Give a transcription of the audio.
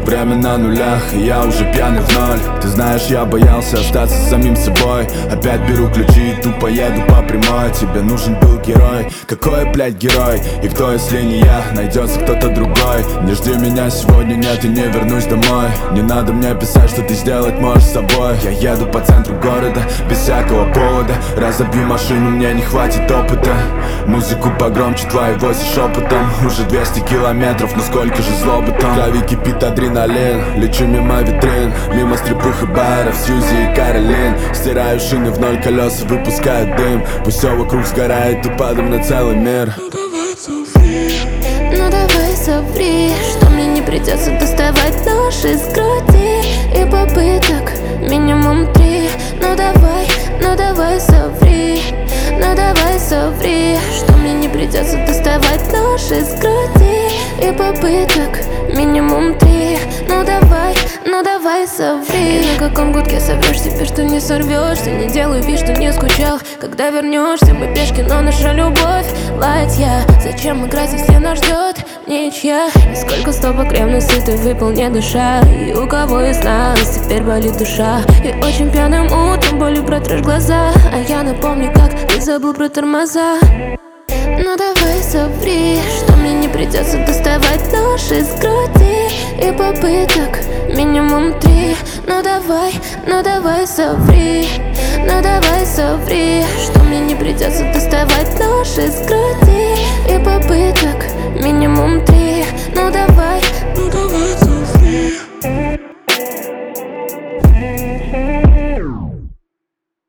время на нулях, и я уже пьяный в ноль. Ты знаешь, я боялся остаться самим собой. Опять беру ключи и тупо еду по прямой. Тебе нужен был герой, какой, блядь, герой? И кто, если не я, найдется кто-то другой. Не жди меня сегодня, нет, и не вернусь домой. Не надо мне писать, что ты сделать можешь с собой. Я еду по центру города, без всякого повода. Разобью машину, мне не хватит опыта. Музыку погромче твоего за шепотом. Уже 200 километров, но сколько же злобы там. В крови кипит адреналин, лечу мимо витрин, мимо стрипух и баров, Сьюзи и Каролин. Стираю шины в ноль, колеса выпускают дым. Пусть все вокруг сгорает упадом на целый мир. Ну давай соври, что мне не придется доставать нож из груди. И попыток минимум 3. Ну давай соври. Ну давай соври, что мне не придется доставать нож из груди. И попыток минимум 3. Ну давай соври. И на каком гудке соврешь себе, что не сорвешься? Не делай вид, что не скучал. Когда вернешься, мы пешки, но наша любовь платья. Зачем играть, если нас ждет ничья? И сколько стопок ревности ты выпил, не дыша. И у кого из нас теперь болит душа? И очень пьяным утром болью протрешь глаза. А я напомню, как ты забыл про тормоза. Ну давай соври, что мне не придется доставать нож из груди. И попыток минимум 3. Ну давай соври. Ну давай соври, что мне не придется доставать нож из груди. И попыток минимум